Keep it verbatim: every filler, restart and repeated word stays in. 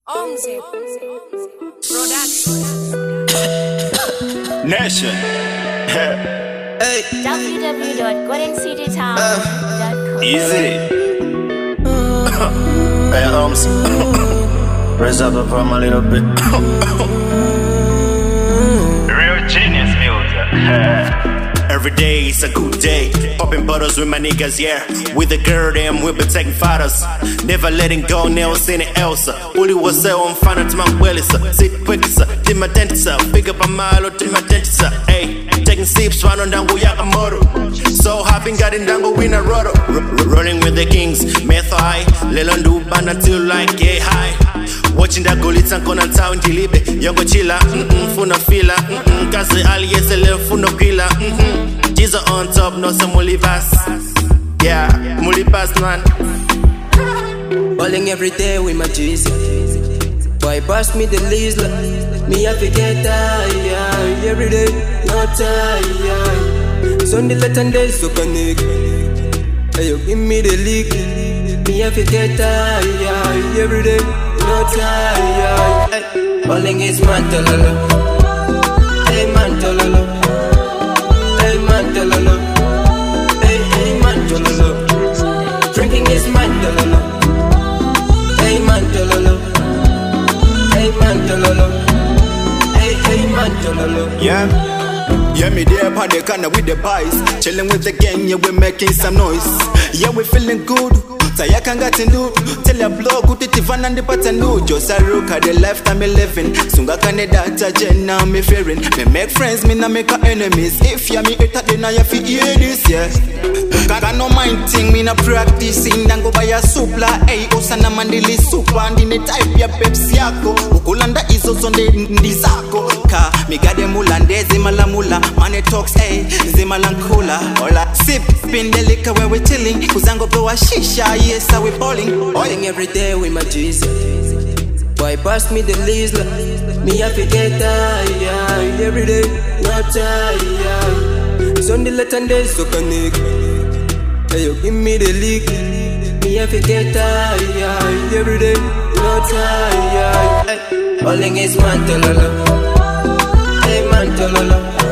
Omze Production Nation. Hey, w w w dot golden city town dot com. Easy. Hey, Omze. Raise up the volume a little bit. Real genius music. Every day is a good day. Popping bottles with my niggas, yeah. With the girl, them we'll be taking photos. Never letting go, never seen it else. Uli was there on fire to my wellies. Sit quick, sir. Did my dentist, pick up a mile, did my dentist, hey. Taking sips, run on down, go Yakamoto. So hopping, got in down, go win a roto. Rolling with the kings, meth high. Lelandu, band until like, yeah, high. Watching that golit and kona town dilibe. Yongo chilla, mm-mm, funa fila, mm-mm. Kazi ali yesele funo kila, mm-hmm. Jesus on top, no some mulibas. Yeah, mulibas man. balling every day with my Jesus. Boy, pass me the least. Me I forget tired every day, not tired. Sunday let and day so connect. Hey, you give me the leak. Me I forget tired every day, not tired. Hey, balling is mantalala. Hey, mantalala. Hey, mantalala. Hey, hey, mantalala. Drinking is mantalala. Hey, mantalala. Hey, mantalala. Hey, hey, mantalala. Yeah. Yeah, me there upon the corner with the boys. Chilling with the gang, yeah, we're making some noise. Yeah, we feeling good. Saya can get in do. Tell a blog, good to Tivan and the pattern. Just a look at the lifetime me living. Sunga can the data, Jen, now me fearing. Me make friends, me na make enemies. If ya me eat at the now, you feel hear this, yeah. Can no mind thing, me na practicing. Then go buy a supla, eh, Osana Mandili super. And in the type, ya Pepsi yako. Ukulanda is also the Ndizako. Ka, me got the mulande, zimala mula. Money talks, eh, zimalankula. Hola, sip, in the liquor where we chilling. Kuzango blow a shisha, yes, I we balling. Balling every day with my Jesus. Boy, pass me the least. Me I forget tired every day, not tired. Sunday let and day so connect. Hey, you give me the leak. Me I forget tired every day, not tired. Hey, balling is mantalala. Hey, mantalala.